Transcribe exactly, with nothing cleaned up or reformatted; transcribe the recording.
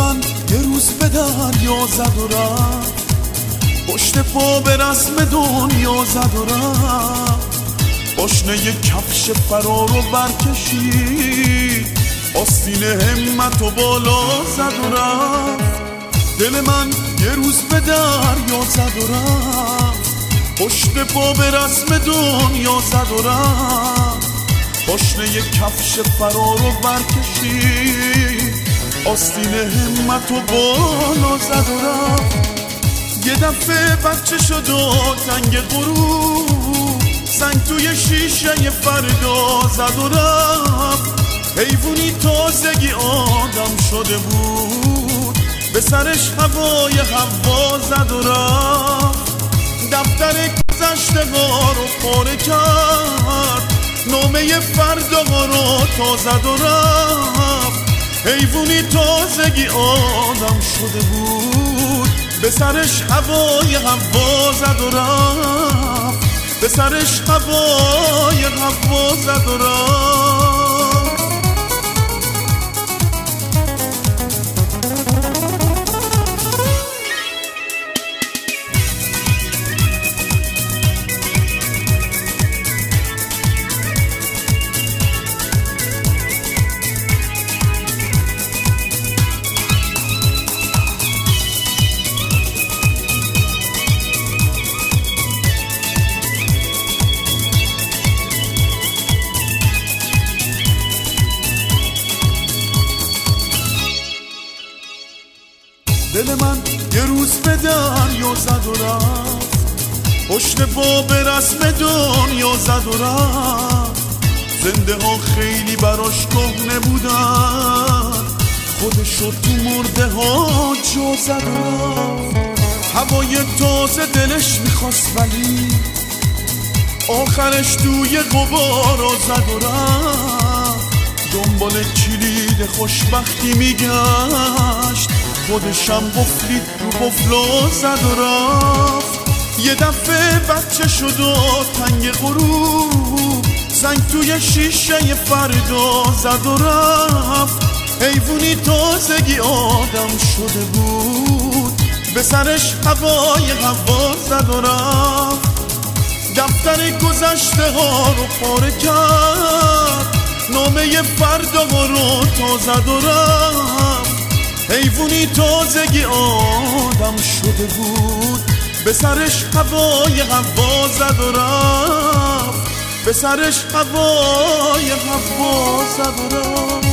من یه روز به دریا زد و رفت، پشت پا به رسم دنیا زد و رفت. پاشنه یه کفش فرار رو برکشید، آستین همت و بالا زد و رفت. دل من یه روز به دریا زد و رفت، پشت پا به رسم دنیا زد و رفت. پاشنه یه کفش فرار رو برکشید، آستین همت و بالا زد و رفت. یه دفعه بچه شد و تنگ غروب، سنگ توی شیشه فردا زد و رفت. حیوونی تازگی آدم شده بود، به سرش هوای هوا زد و رفت. دفتر گذشته ها رو پاره کرد، نامه فردا ها رو تا زد و رفت. حیوونی تازگی آدم شده بود، به سرش هوای هوا زد و رفت. به سرش هوای هوا زد و رفت. دل من یه روز به دریا زد و رفت، پشت پا به رسم دنیا زد و رفت. زنده ها خیلی براش کهنه بودن، خودشو تو مرده ها جا زد و رفت. هوای تازه دلش میخواست ولی آخرش توی غبارا زد و رفت. دنبال کلید خوشبختی میگشت، خودشم بفلید رو بفلا زد و رفت. یه دفعه بچه شد و تنگ غروب، سنگ توی شیشه فردا زد و رفت. حیوونی تازگی آدم شده بود، به سرش هوای هوا زد و رفت. دفتر گذشته ها رو پاره کرد، نامه فردا ها رو تا زد و رفت. حیوونی تازگی آدم شده بود، به سرش هوای هوا زد و رفت. به سرش هوای هوا زد و رفت.